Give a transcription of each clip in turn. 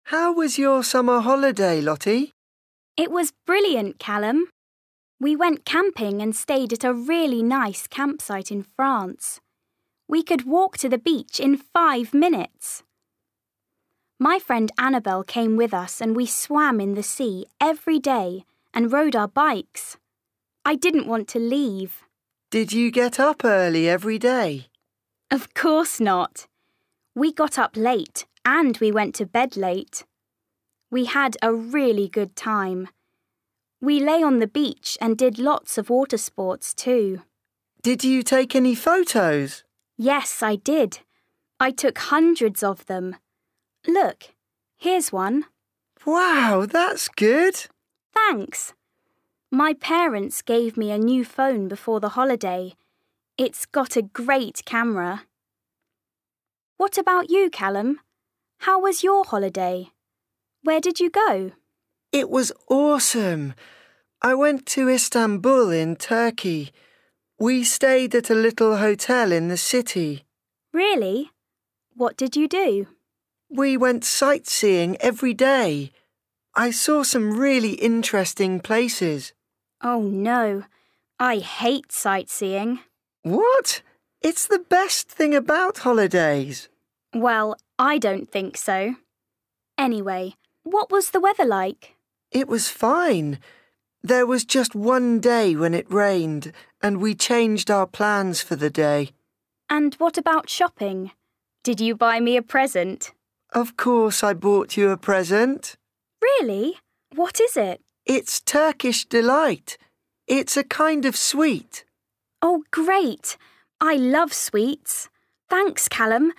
How was your summer holiday, Lottie? It was brilliant, Callum. We went camping and stayed at a really nice campsite in France. We could walk to the beach in 5 minutes. My friend Annabelle came with us and we swam in the sea every day and rode our bikes. I didn't want to leave. Did you get up early every day? Of course not. We got up late and we went to bed late. We had a really good time. We lay on the beach and did lots of water sports too. Did you take any photos? Yes, I did. I took hundreds of them. Look, here's one. Wow, that's good. Thanks. My parents gave me a new phone before the holiday. It's got a great camera. What about you, Callum? How was your holiday? Where did you go? It was awesome. I went to Istanbul in Turkey. We stayed at a little hotel in the city. Really? What did you do? We went sightseeing every day. I saw some really interesting places. Oh no, I hate sightseeing. What? It's the best thing about holidays. Well, I don't think so. Anyway, what was the weather like? It was fine. There was just one day when it rained, and we changed our plans for the day. And what about shopping? Did you buy me a present? Of course I bought you a present. Really? What is it? It's Turkish Delight. It's a kind of sweet. Oh, great. I love sweets. Thanks, Callum.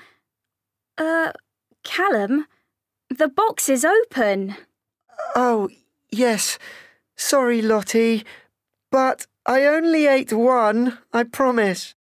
Callum, the box is open. Oh, yes. Sorry, Lottie. But I only ate one, I promise.